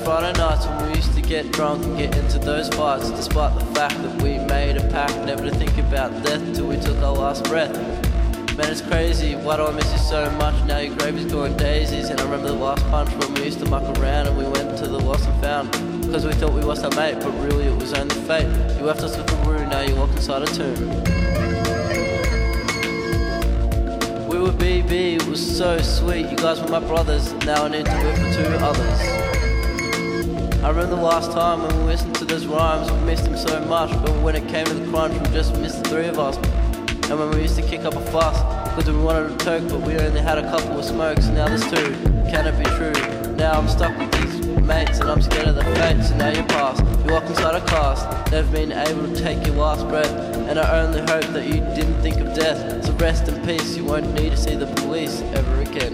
Friday nights when we used to get drunk and get into those fights, despite the fact that we made a pact never to think about death till we took our last breath. Man, it's crazy, why do I miss you so much? Now your grave is going daisies. And I remember the last punch when we used to muck around and we went to the lost and found, because we thought we lost our mate, but really it was only fate. You left us with the rue, now you're locked inside a tomb. We were BB, it was so sweet. You guys were my brothers, now I need to live for two others. I remember the last time when we listened to those rhymes, we missed them so much, but when it came to the crunch, we just missed the three of us. And when we used to kick up a fuss, because we wanted a toke, but we only had a couple of smokes, now there's two. Can it be true? Now I'm stuck with these mates, and I'm scared of the fates, and now you're past. You walk inside a cast, never been able to take your last breath, and I only hope that you didn't think of death. So rest in peace, you won't need to see the police ever again.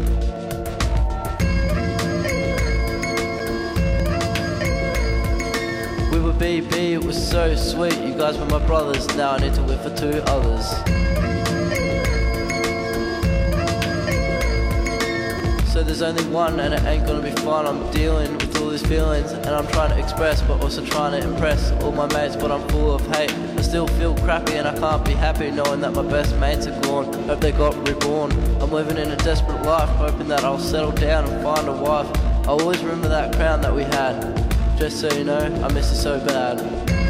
We were BB, it was so sweet. You guys were my brothers, now I need to live for two others. So there's only one and it ain't gonna be fun. I'm dealing with all these feelings and I'm trying to express, but also trying to impress all my mates, but I'm full of hate. I still feel crappy and I can't be happy knowing that my best mates are gone. Hope they got reborn. I'm living in a desperate life, hoping that I'll settle down and find a wife. I always remember that crown that we had. Just so you know, I miss it so bad.